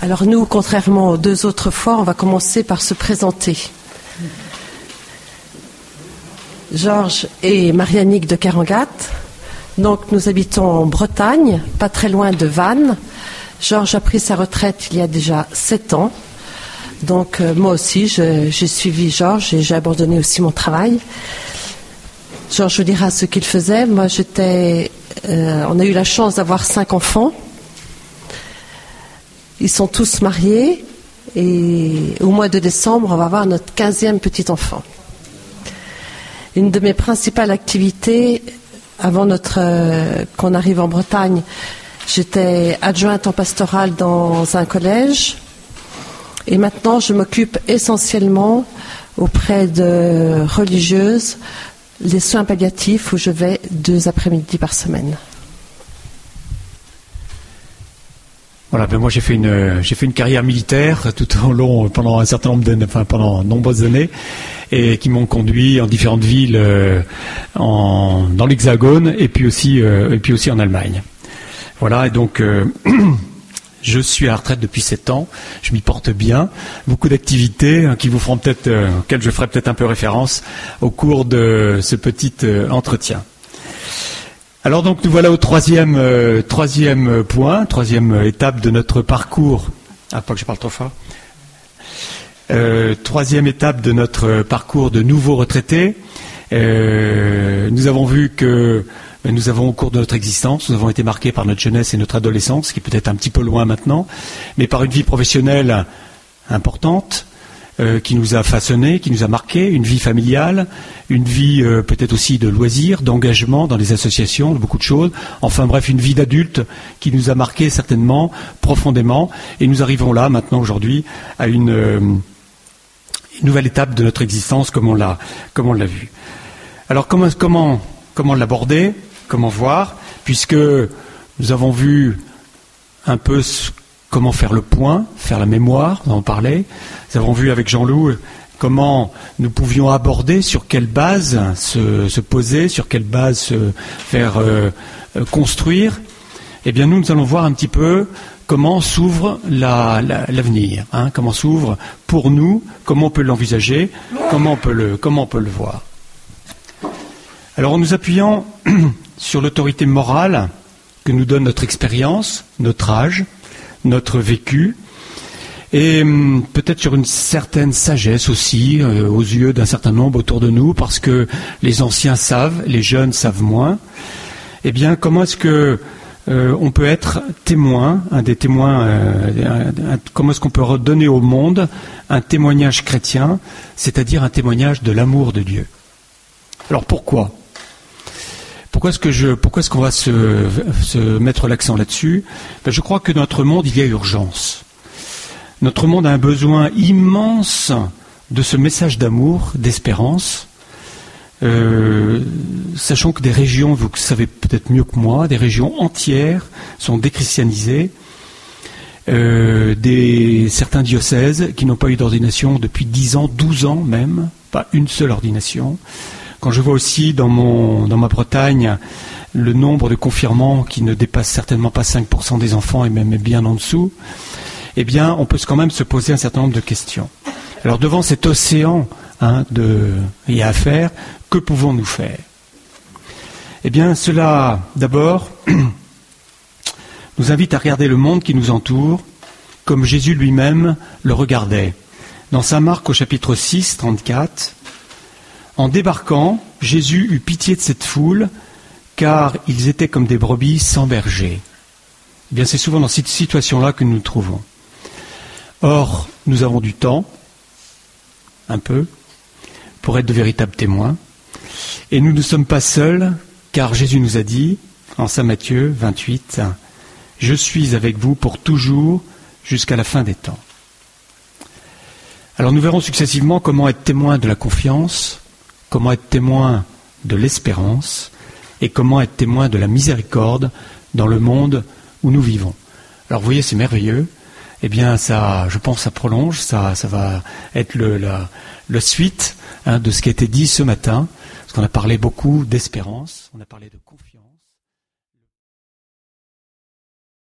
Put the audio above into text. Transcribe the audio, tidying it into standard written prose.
Alors nous, contrairement aux 2 autres fois, on va commencer par se présenter. Georges et Marianique de Carangat. Donc nous habitons en Bretagne, pas très loin de Vannes. Georges a pris sa retraite il y a déjà 7 ans. Donc moi aussi, j'ai suivi Georges et j'ai abandonné aussi mon travail. Georges vous dira ce qu'il faisait. Moi, on a eu la chance d'avoir 5 enfants. Ils sont tous mariés et au mois de décembre, on va avoir notre 15e petit enfant. Une de mes principales activités, avant qu'on arrive en Bretagne, j'étais adjointe en pastoral dans un collège et maintenant je m'occupe essentiellement auprès de religieuses les soins palliatifs où je vais 2 après-midi par semaine. Voilà, moi j'ai fait une carrière militaire tout au long pendant un certain nombre d'années, pendant de nombreuses années, et qui m'ont conduit en différentes villes dans l'Hexagone et puis aussi en Allemagne. Voilà, et donc je suis à la retraite depuis 7 ans, je m'y porte bien, beaucoup d'activités qui vous feront auxquelles je ferai peut-être un peu référence au cours de ce petit entretien. Alors donc nous voilà au troisième point, troisième étape de notre parcours. Ah, pas que je parle trop fort. Troisième étape de notre parcours de nouveaux retraités. Nous avons vu que nous avons au cours de notre existence, nous avons été marqués par notre jeunesse et notre adolescence, qui est peut-être un petit peu loin maintenant, mais par une vie professionnelle importante, qui nous a façonné, qui nous a marqué, une vie familiale, une vie peut-être aussi de loisirs, d'engagement dans les associations, de beaucoup de choses. Enfin bref, une vie d'adulte qui nous a marqué certainement, profondément. Et nous arrivons là, maintenant, aujourd'hui, à une nouvelle étape de notre existence, comme on l'a vu. Alors comment l'aborder, comment voir, puisque nous avons vu un peu comment faire le point, faire la mémoire, on en parlait. Nous avons vu avec Jean-Loup comment nous pouvions aborder, sur quelle base se poser, sur quelle base se faire construire. Eh bien, nous allons voir un petit peu comment s'ouvre l'avenir, comment s'ouvre pour nous, comment on peut l'envisager, comment on peut le voir. Alors, en nous appuyant sur l'autorité morale que nous donne notre expérience, notre âge, notre vécu, et peut-être sur une certaine sagesse aussi, aux yeux d'un certain nombre autour de nous, parce que les anciens savent, les jeunes savent moins. Eh bien, comment est-ce que on peut être témoin, comment est-ce qu'on peut redonner au monde un témoignage chrétien, c'est-à-dire un témoignage de l'amour de Dieu. Alors pourquoi ? Pourquoi est-ce qu'on va se mettre l'accent là-dessus ? Je crois que dans notre monde, il y a urgence. Notre monde a un besoin immense de ce message d'amour, d'espérance. Sachant que des régions, vous savez peut-être mieux que moi, des régions entières sont déchristianisées. Certains diocèses qui n'ont pas eu d'ordination depuis 10 ans, 12 ans même, pas une seule ordination. Quand je vois aussi dans ma Bretagne le nombre de confirmants qui ne dépasse certainement pas 5% des enfants et même bien en dessous, eh bien, on peut quand même se poser un certain nombre de questions. Alors, devant cet océan il y a à faire, que pouvons-nous faire ? Eh bien, cela, d'abord, nous invite à regarder le monde qui nous entoure comme Jésus lui-même le regardait. Dans Saint Marc, au chapitre 6, 34, en débarquant, Jésus eut pitié de cette foule, car ils étaient comme des brebis sans berger. Eh bien, c'est souvent dans cette situation-là que nous nous trouvons. Or, nous avons du temps, un peu, pour être de véritables témoins. Et nous ne sommes pas seuls, car Jésus nous a dit, en Saint Matthieu 28, « Je suis avec vous pour toujours, jusqu'à la fin des temps. » Alors nous verrons successivement comment être témoin de la confiance, comment être témoin de l'espérance, et comment être témoin de la miséricorde dans le monde où nous vivons. Alors vous voyez, c'est merveilleux. Eh bien, ça, je pense, ça prolonge, ça va être le suite de ce qui a été dit ce matin, parce qu'on a parlé beaucoup d'espérance, on a parlé de confiance.